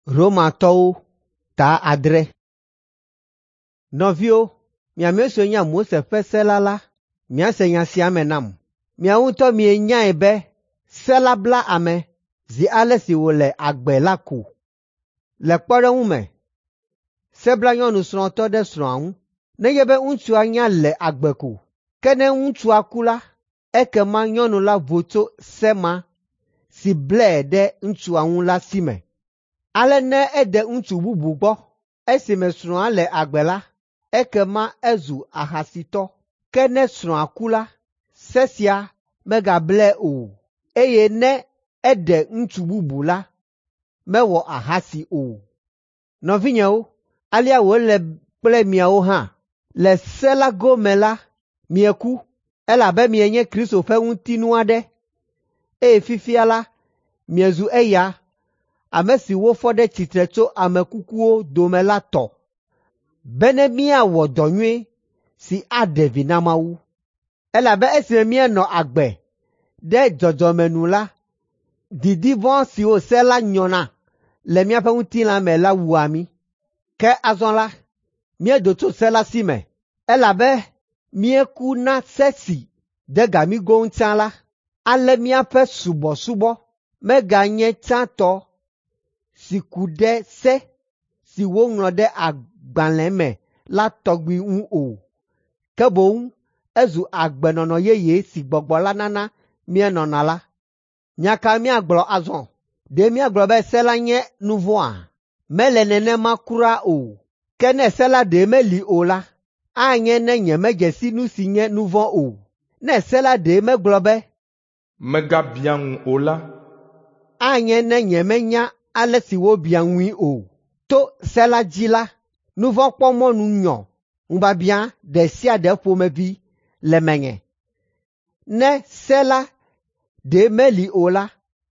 Romatɔwo ta adre. Nɔviwo, miameso nya Mose ƒe se la, miase nya sia me nam. Miawo ŋutɔ mienyae be se la bla ame zi ale si wòle agbe la ko. Le kpɔɖeŋu me, se bla nyɔnu srɔ̃tɔ ɖe srɔ̃a ŋu, nenye be ŋutsua nya le agbe ko. Ke ne ŋutsua ku la, ekema nyɔnu la vo tso se ma si blae ɖe ŋutsua ŋu la si me. Ale ne ede ŋutsu bubu gbɔ, esime srɔ̃a le agbe la, ekema ezu ahasitɔ. Ke ne srɔ̃a ku la, se sia megablae o, eye ne eɖe ŋutsu bubu la, mewɔ ahasi o. Nɔvinyewo, alia wòle kple miawo hã. Le se la gome la, mieku, elabe mienye Kristo ƒe ŋutinu aɖe, eye fifia la, miezu eya, ame si wofɔ ɖe tsitre tso ame kukuwo dome la tɔ, be ne míawɔ dɔ nyuie si aɖe vi na Mawu. Elabe esime míenɔ agbe ɖe dzɔdzɔmenu la, didi vɔ̃ siwo se la nyɔna le míaƒe ŋutilã me la wua mí. Ke azɔ la, míedo tso se la si me, elabe míeku na se si de ga mí go ŋutsã la. Ale míaƒe subɔsubɔ meganye tsãtɔ si ku ɖe se si woŋlɔ ɖe agbalẽ me la tɔgbi ŋu o, ke boŋ ezu agbenɔnɔ yeye si gbɔgbɔ la nana míenɔna la. Nya ka míagblɔ azɔ? Ɖe míagblɔ be se la nye nu vɔ̃a? Mele nenema kura o. Ke ne se la ɖe meli o la, anye ne nyemedze si nu si nye nu vɔ̃ o. Ne se la ɖe megblɔ be megabia ŋu o la, anye ne nyemenya ale si wobia ŋui o. To se la dzi la, nu vɔ̃ kpɔ mɔnu nyɔ ŋubiabiã ɖe sia ɖe ƒomevi le menye. Ne se la ɖe meli o la,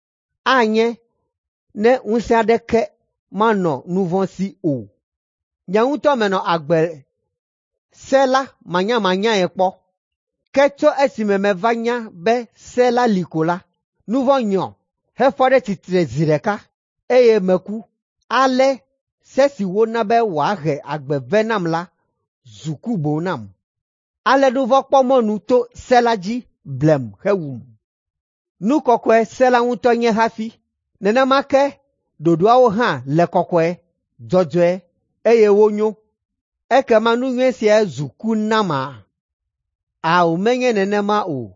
anye ne ŋusẽ aɖeke manɔ nu vɔ̃ si o. Nye ŋutɔ menɔ agbe se la manyamanyae kpɔ. Ke tso esime meva nya be se la li ko la, nu vɔ̃ nyɔ hefɔ ɖe tsitre zi ɖeka, eye meku. Ale se si wona be wòahe agbe ve nam la, zu kubo nam. Ale nu vɔ̃ kpɔ mɔnu to se la dzi blem hewum. Nu kɔkɔe se la ŋutɔ nye hafi. Nenema ke ɖoɖoawo hã le kɔkɔe, dzɔdzɔe, eye wonyo. Ekema nu nyuie sia zu ku nama? Ao, menye nenema o.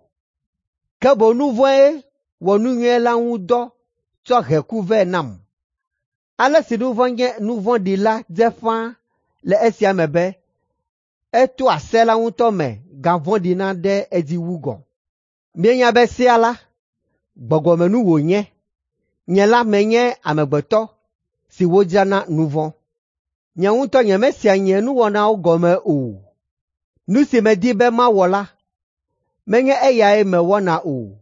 Ke boŋ nu vɔ̃e wɔ nu nyuie la ŋu dɔ tsɔ he ku ve nam. Ale si nu vɔ̃ nye nu vɔ̃ɖi la dze ƒãa le esia me be etoa se la ŋutɔ me gavɔ̃ɖina ɖe edzi wu gɔ. Mienya be sea la, gbɔgbɔmenu wònye. Nye la menye amegbetɔ si wodzrana nu vɔ̃. Nye ŋutɔ nyemesia nye nuwɔnawo gɔme o. Nu si medi be mawɔ la, menye eyae mewɔna o.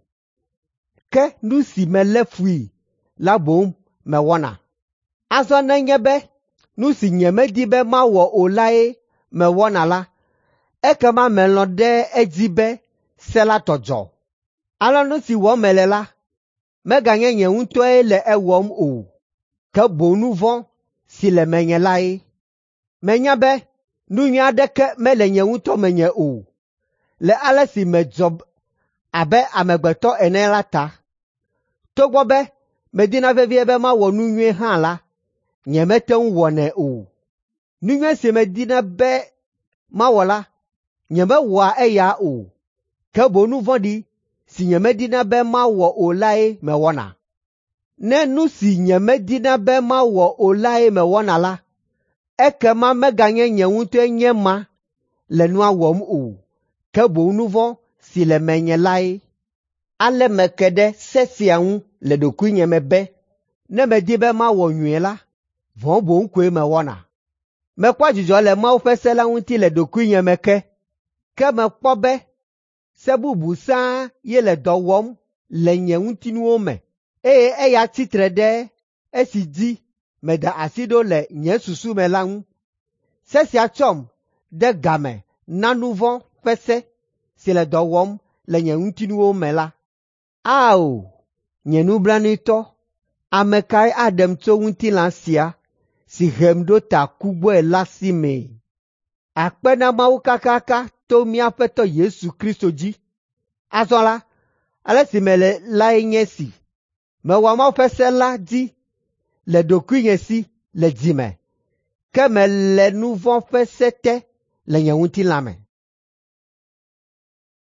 Ke nu si melé fui la boŋ mewɔna. Azɔ nenye be nu si nyemedi be mawɔ o lae mewɔna la, ekema melɔ̃ ɖe edzi be se la tɔdzɔ. Alɔnu si wɔm mele la, meganye nye ŋutɔe le ewɔm o, ke boŋ nu vɔ̃ si le menye lae. Menya be nu nyui aɖeke mele nye ŋutɔ menye o, le ale si medzɔ abe amegbetɔ ene la ta. Togbɔ be medina vevie be mawɔ nu nyuie hã la, nyemete ŋu wɔnɛ o. Nu nyuie si medina be mawɔ la, nyemewɔa eya o, ke boŋ nu vɔ̃ɖi si nyemedina be mawɔ o lae mewɔna. Ne nu si nyemedina be mawɔ o lae mewɔna la, ekema meganye nye ŋutɔe nye ma le nua wɔm o, ke boŋ nu vɔ̃ si le menye lae. Ale meke ɖe se sia ŋu le ɖokuinye me be ne medi be mawɔ nyuie la, vɔ̃ boŋ koe mewɔna. Mekpɔ dzidzɔ le Mawu ƒe se la ŋuti le ɖokuinye me ke mekpɔ be se bubu sãa ye le dɔ wɔm le nye ŋutinuwo me, eye eya tsitre ɖe esi dzi meda asi ɖo le nye susu me la ŋu. Se sia tsɔm de game na nu vɔ̃ ƒe se si le dɔ wɔm le nye ŋutinuwo me la. Ao, nye nublanuitɔ, ame kae aɖem tso ŋutilã sia si hem ɖo ta kugbɔe la si me. Akpe na Mawu kakaka to mía Aƒetɔ Yesu Kristo dzi. Azɔ la, ale si mele lae nye si mewɔ Mawu ƒe se la dzi le ɖokuinye si le dzi me, ke mele nu vɔ̃ ƒe se te le nye ŋutilã me.